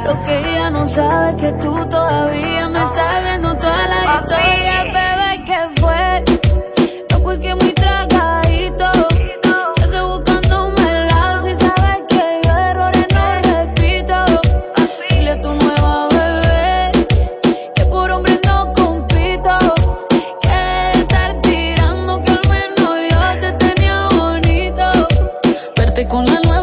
Lo que ella no sabe es que tú todavía me estás viendo toda la historia, bebé, ¿qué fue? No fue que muy tragadito, sigue buscándome el lado y sabes que yo errores no repito. Dile a tu nueva bebé que por hombre no compito, que de estar tirando que al menos yo te tenía bonito. Verte con la nueva